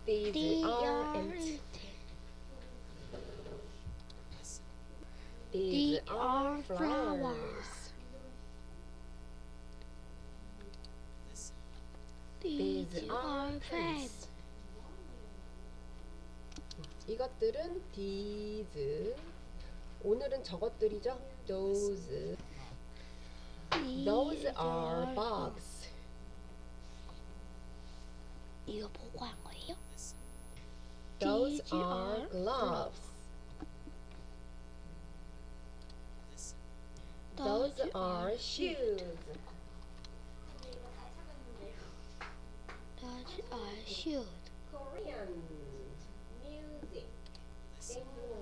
These are empty. These are flowers. These are fans. 이것들은 these. 오늘은 저것들이죠. those. Those are bugs. 이거 보고 한 거예요? Those are gloves. Those are shoes. Those are shoes. Korean.